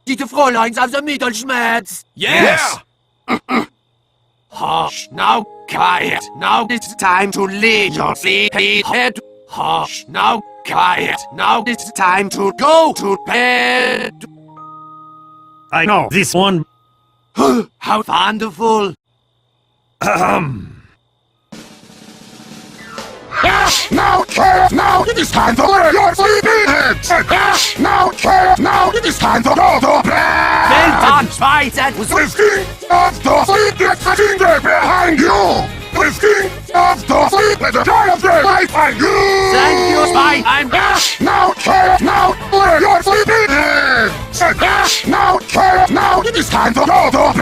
Die Fräuleins aus der Mittelschmerz. Yes! Hush, now quiet. Now it's time to lay your sleepy head. Hush, now quiet. Now it's time to go to bed. I know this one. How wonderful. Hush! Now, quiet! Now it is time to lay your sleepy heads! Hush! Now, quiet! Now it is time to go to bed! Well done, Spice. That was The king of the sleep gets the finger behind you! The king of the sleep is a kind of day behind you! Thank you, Spice. I'm Hush! Now, quiet! Now lay your sleepy heads! Hush! Now, quiet! Now it is time to go to